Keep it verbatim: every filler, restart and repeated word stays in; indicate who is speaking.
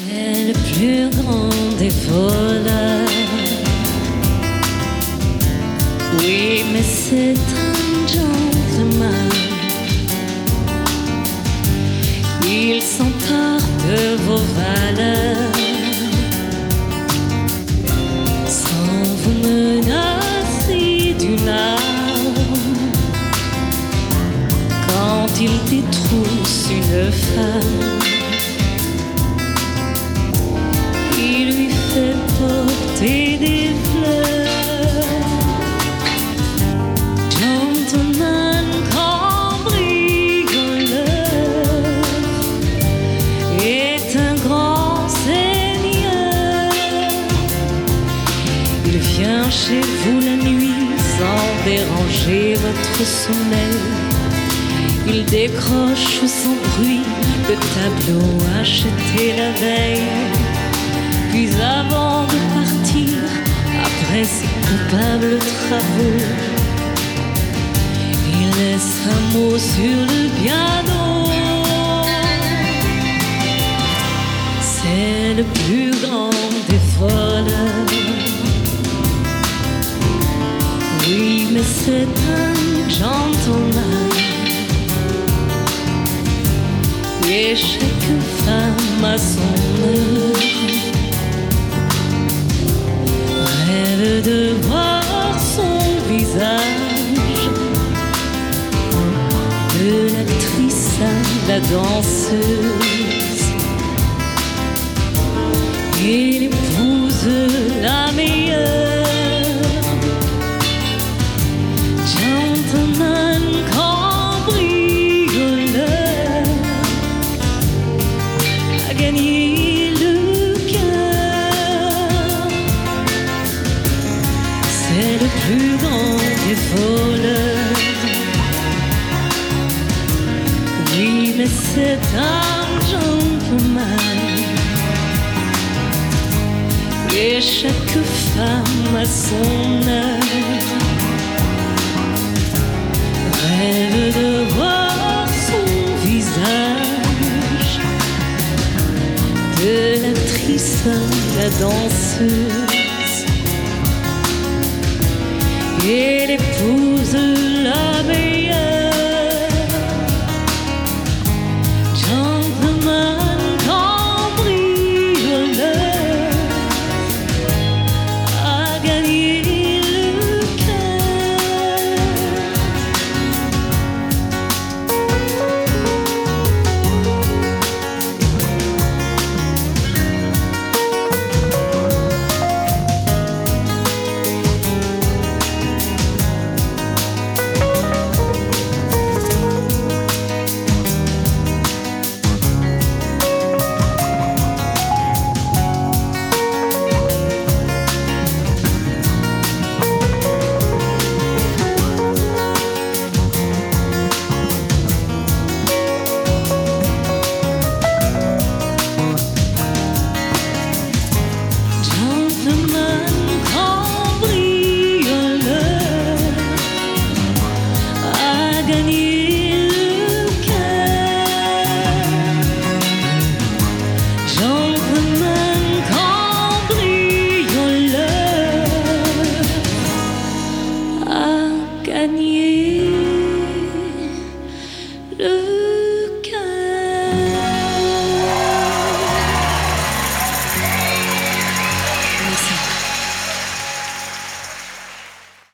Speaker 1: C'est le plus grand des voleurs. Oui, mais c'est un gentleman. Il s'empare de vos valeurs sans vous menacer d'une arme. Quand il détrousse une femme, il lui fait porter des fleurs. Gentleman cambrioleur est un grand seigneur. Il vient chez vous la nuit sans déranger votre sommeil. Il décroche sans bruit le tableau acheté la veille. Puis avant de partir, après ses coupables travaux, il laisse un mot sur le piano. C'est le plus grand des voleurs. Oui, mais c'est un gentleman. Et chaque femme a son heure. Rêve de voir son visage, de l'actrice à la danseuse. Il épouse la meilleure. Gentleman cambrioleur a gagné le cœur. C'est le plus grand des voleurs. Oui, mais c'est un gentleman. Et chaque femme a son heure. Rêve de voir son visage, de l'actrice à la danseuse. Et l'épouse la meilleure.